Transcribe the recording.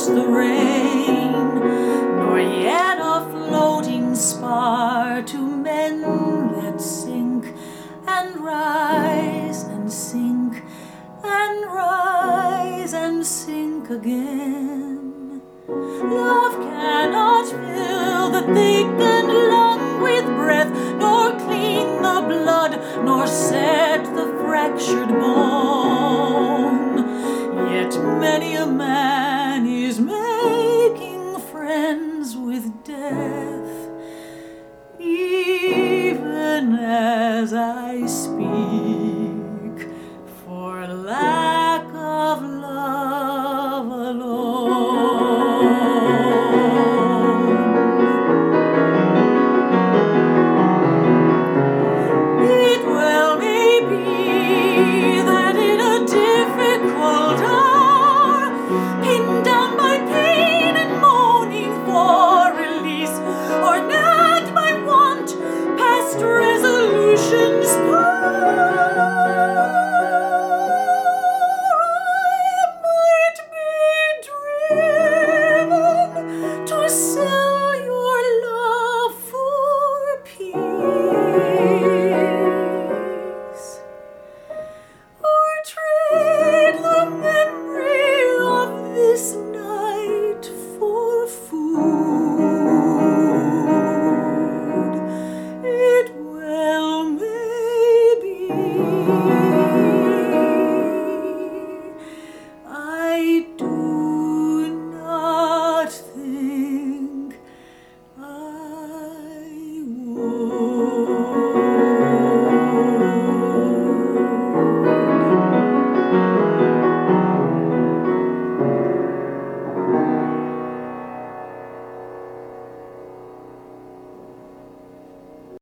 against the rain, nor yet a floating spar to men that sink and rise and sink and rise and sink again. Love cannot fill the thickened lung with breath, nor clean the blood, nor set the fractured bone. Yet many a man is making friends with death, even as I speak.